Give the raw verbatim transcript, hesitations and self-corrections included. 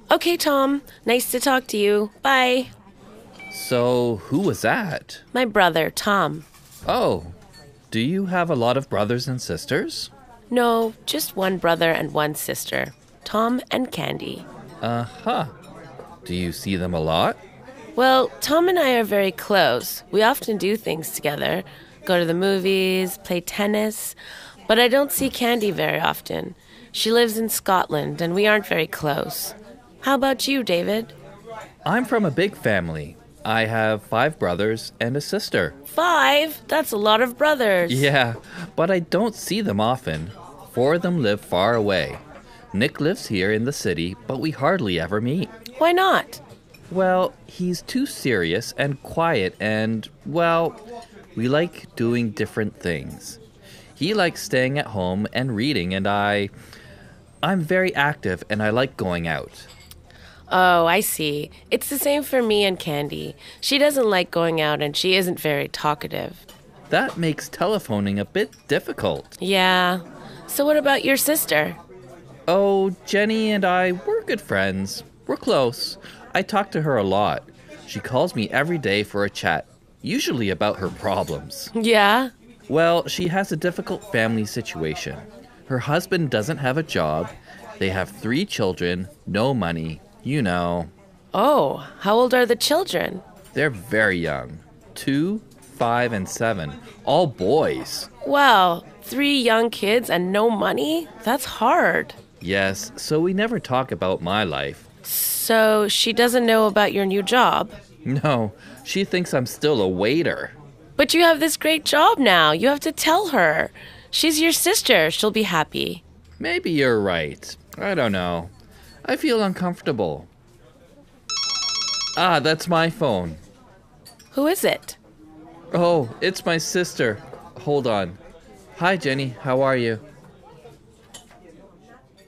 Okay, Tom. Nice to talk to you. Bye. So, who was that? My brother, Tom. Oh, do you have a lot of brothers and sisters? No, just one brother and one sister. Tom and Candy. Uh-huh. Do you see them a lot? Well, Tom and I are very close. We often do things together. Go to the movies, play tennis. But I don't see Candy very often. She lives in Scotland, and we aren't very close. How about you, David? I'm from a big family. I have five brothers and a sister. Five? That's a lot of brothers. Yeah, but I don't see them often. Four of them live far away. Nick lives here in the city, but we hardly ever meet. Why not? Well, he's too serious and quiet and, well, we like doing different things. He likes staying at home and reading, and I... I'm very active and I like going out. Oh, I see. It's the same for me and Candy. She doesn't like going out and she isn't very talkative. That makes telephoning a bit difficult. Yeah. So what about your sister? Oh, Jenny and I, we're good friends. We're close. I talk to her a lot. She calls me every day for a chat, usually about her problems. Yeah? Well, she has a difficult family situation. Her husband doesn't have a job. They have three children, no money, you know. Oh, how old are the children? They're very young. Two, five, and seven. All boys. Wow, three young kids and no money? That's hard. Yes, so we never talk about my life. So she doesn't know about your new job? No, she thinks I'm still a waiter. But you have this great job now. You have to tell her. She's your sister. She'll be happy. Maybe you're right. I don't know. I feel uncomfortable. Ah, that's my phone. Who is it? Oh, it's my sister. Hold on. Hi, Jenny. How are you?